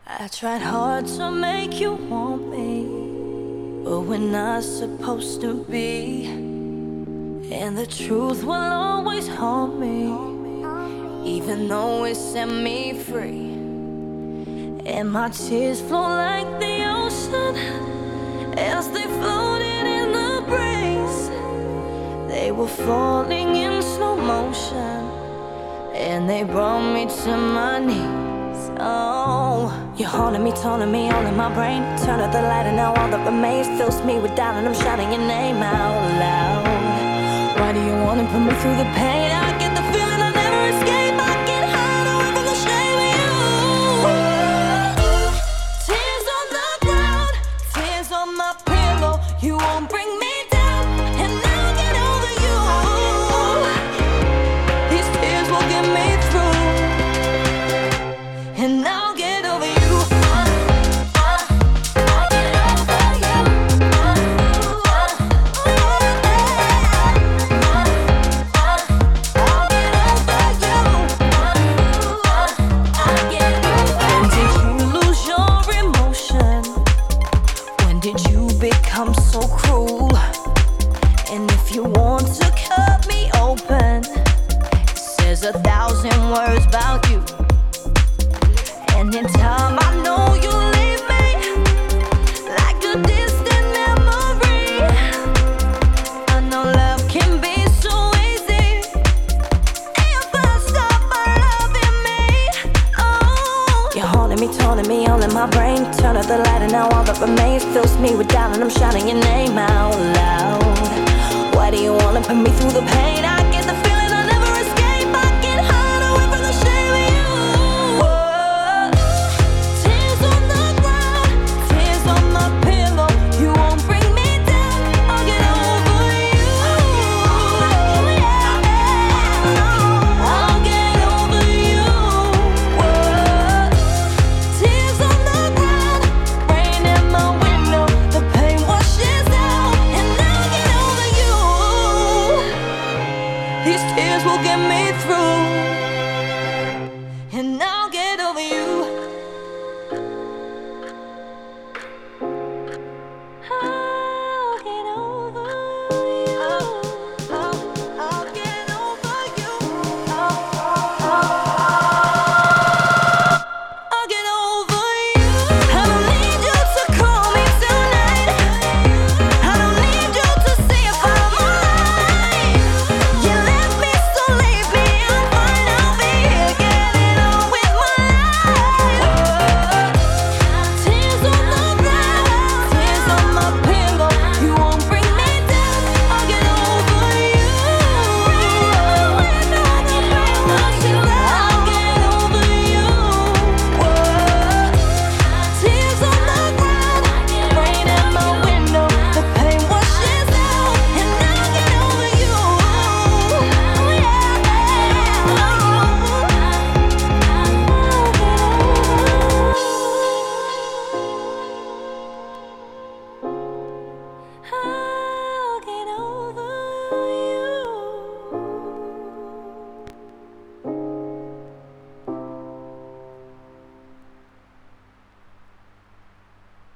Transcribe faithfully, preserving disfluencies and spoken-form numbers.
I tried hard to make you want me, but we're not supposed to be. And the truth will always haunt me, even though it set me free. And my tears flow like the ocean as they floated in the breeze. They were falling in slow motion, and they brought me to my knees. Oh, you're haunting me, taunting me all in my brain. Turn up the light and now all that remains fills me with doubt, and I'm shouting your name out loud. Why do you wanna put me through the pain? I get the feeling I'll never escape. I get hide away from the shame of you. Tears on the ground, tears on my pillow. You won't bring me down, and I'll get over you. These tears will get me through, and I'll get over you. Become so cruel, and if you want to cut me open, it says a thousand words about you. And in time I know you'll leave me like a distant memory. I know love can be so easy if I stop loving me. Oh, you're haunting me, taunting me all in my brain. Turn up the light and now all that remains fills me with doubt, and I'm shouting your name out loud. Why do you wanna put me through the pain? I